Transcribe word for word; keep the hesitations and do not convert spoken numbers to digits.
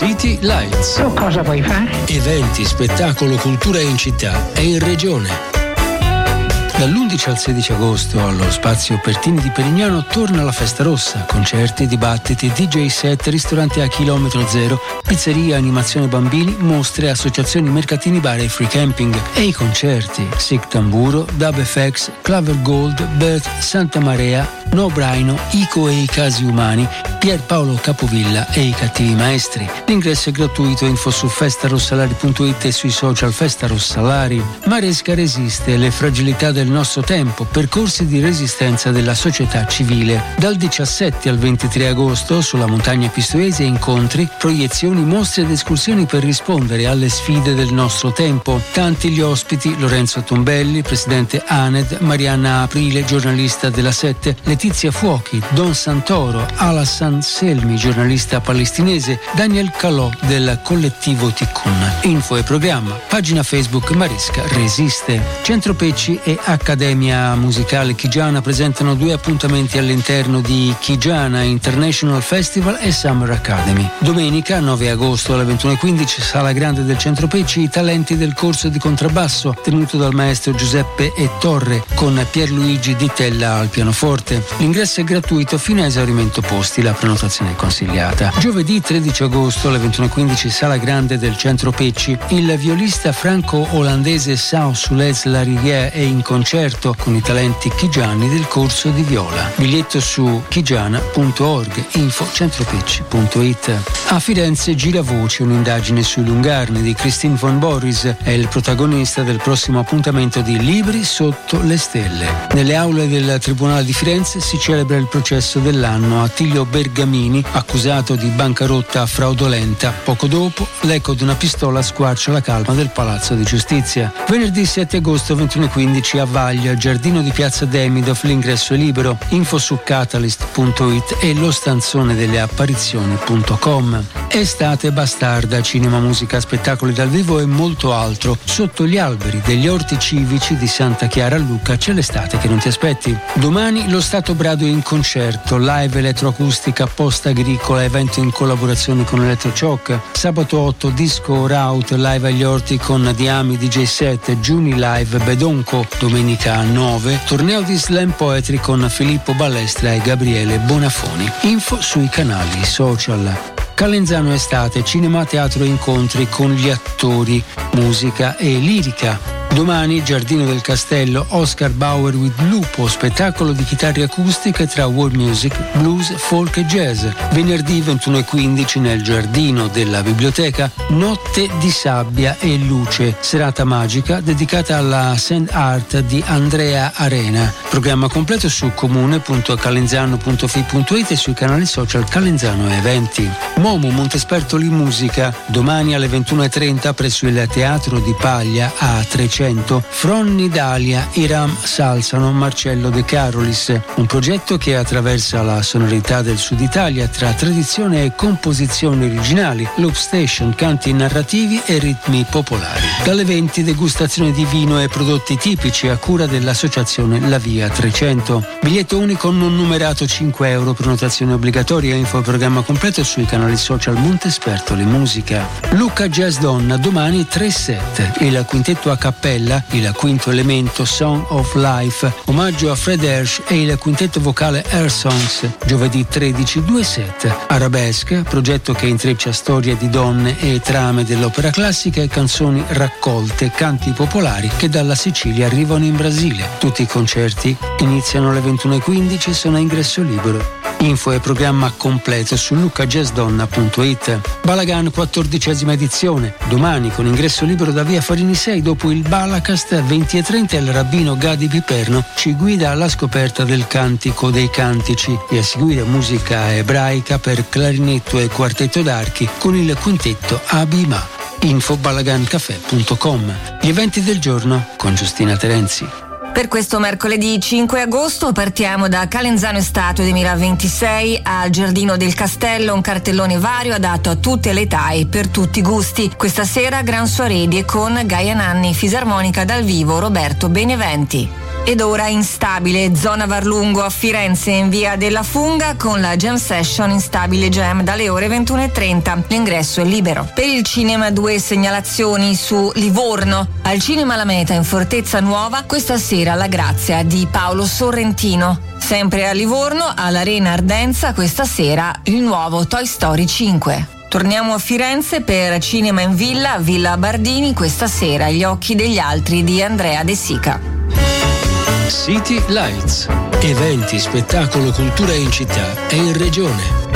City Lights. Tu cosa vuoi fare? Eventi, spettacolo, cultura in città e in regione. Dall'undici al sedici agosto allo Spazio Pertini di Perignano torna la Festa Rossa, concerti, dibattiti, D J set, ristoranti a chilometro zero, pizzeria, animazione bambini, mostre, associazioni, mercatini, bar e free camping. E i concerti: Sic Tamburo, Dub F X, Claver Gold, Bert, Santa Marea, No Braino, Ico e i Casi Umani, Pierpaolo Capovilla e i Cattivi Maestri. L'ingresso è gratuito, info su festarossalari punto it e sui social Festa Rossalari. Maresca resiste, le fragilità del nostro tempo, percorsi di resistenza della società civile. Dal diciassette al ventitré agosto sulla montagna pistoiese incontri, proiezioni, mostre ed escursioni per rispondere alle sfide del nostro tempo. Tanti gli ospiti: Lorenzo Tombelli, presidente A N E D, Marianna Aprile, giornalista della Sette, Letizia Fuochi, Don Santoro, Alassan Selmi, giornalista palestinese, Daniel Calò del collettivo Tikkun. Info e programma, pagina Facebook Maresca Resiste. Centro Pecci e Accademia Musicale Chigiana presentano due appuntamenti all'interno di Chigiana International Festival e Summer Academy. Domenica nove agosto alle ventuno e quindici, Sala Grande del Centro Pecci, i talenti del corso di contrabbasso tenuto dal maestro Giuseppe E. Torre con Pierluigi Di Tella al pianoforte. L'ingresso è gratuito fino a esaurimento posti, la prenotazione è consigliata. Giovedì tredici agosto alle ventuno e quindici, Sala Grande del Centro Pecci, il violista franco-olandese Sao Sules Larrière è in concerto con i talenti chigiani del corso di viola. Biglietto su chigiana punto org, info centropecci punto it. A Firenze Giravoce, un'indagine sui Lungarni di Christine von Boris, è il protagonista del prossimo appuntamento di Libri sotto le stelle. Nelle aule del Tribunale di Firenze si celebra il processo dell'anno a Attilio Bergamini, accusato di bancarotta fraudolenta. Poco dopo, l'eco di una pistola squarcia la calma del Palazzo di Giustizia. Venerdì sette agosto ventuno e quindici a Vaglia, giardino di Piazza Demidov, l'ingresso è libero. Info su catalyst punto it e lo stanzone delle apparizioni punto com. Estate bastarda, cinema, musica, spettacoli dal vivo e molto altro. Sotto gli alberi degli orti civici di Santa Chiara a Lucca c'è l'estate che non ti aspetti. Domani lo Stato Brado in concerto, live elettroacustica post-agricola, evento in collaborazione con Electrochoc. Sabato otto disco Route, live agli orti con Diami D J set, Giuni live Bedonco. Domenica nove, torneo di slam poetry con Filippo Ballestra e Gabriele Bonafoni. Info sui canali social. Calenzano estate, cinema, teatro e incontri con gli attori, musica e lirica. Domani, Giardino del Castello, Oscar Bauer with Lupo, spettacolo di chitarre acustiche tra world music, blues, folk e jazz. Venerdì ventuno e quindici nel Giardino della Biblioteca, Notte di sabbia e luce, serata magica dedicata alla sand art di Andrea Arena. Programma completo su comune punto calenzano punto fi punto it e sui canali social Calenzano Eventi. Momo Montespertoli Musica, domani alle ventuno e trenta presso il Teatro di Paglia a trecento. Fronni Dalia, Iram Salsano, Marcello De Carolis, un progetto che attraversa la sonorità del Sud Italia tra tradizione e composizioni originali, loop station, canti narrativi e ritmi popolari. Dalle venti, degustazione di vino e prodotti tipici a cura dell'associazione La Via trecento. Biglietto unico non numerato cinque euro, prenotazione obbligatoria. Info e programma completo sui canali social Montespertoli Musica. Lucca Jazz Donna, domani tre sette. Il quintetto a cappella, il quinto elemento Song of Life, omaggio a Fred Hersch e il quintetto vocale Air Songs, giovedì tredici due sette. Arabesque, progetto che intreccia storie di donne e trame dell'opera classica e canzoni raccolte, canti popolari che dalla Sicilia arrivano in Brasile. Tutti i concerti iniziano alle ventuno e quindici e sono a ingresso libero. Info e programma completo su lucca jazz donna punto it. Balagan quattordicesima edizione, domani con ingresso libero da via Farini sei. Dopo il Balacast venti e trenta il rabbino Gadi Piperno ci guida alla scoperta del cantico dei cantici e a seguire musica ebraica per clarinetto e quartetto d'archi con il quintetto Abima. Info balagancafè punto com. Gli eventi del giorno con Giustina Terenzi. Per questo mercoledì cinque agosto partiamo da Calenzano Estate duemilaventisei al Giardino del Castello, un cartellone vario adatto a tutte le età e per tutti i gusti. Questa sera Gran Soirée con Gaia Nanni, fisarmonica dal vivo Roberto Beneventi. Ed ora Instabile, zona Varlungo a Firenze in via della Funga con la Jam Session Instabile Jam dalle ore ventuno e trenta. L'ingresso è libero. Per il cinema due segnalazioni su Livorno. Al Cinema La Meta in Fortezza Nuova questa sera La Grazia di Paolo Sorrentino. Sempre a Livorno all'Arena Ardenza questa sera il nuovo Toy Story cinque. Torniamo a Firenze per Cinema in Villa, Villa Bardini questa sera Gli occhi degli altri di Andrea De Sica. City Lights. Eventi, spettacolo, cultura in città e in regione.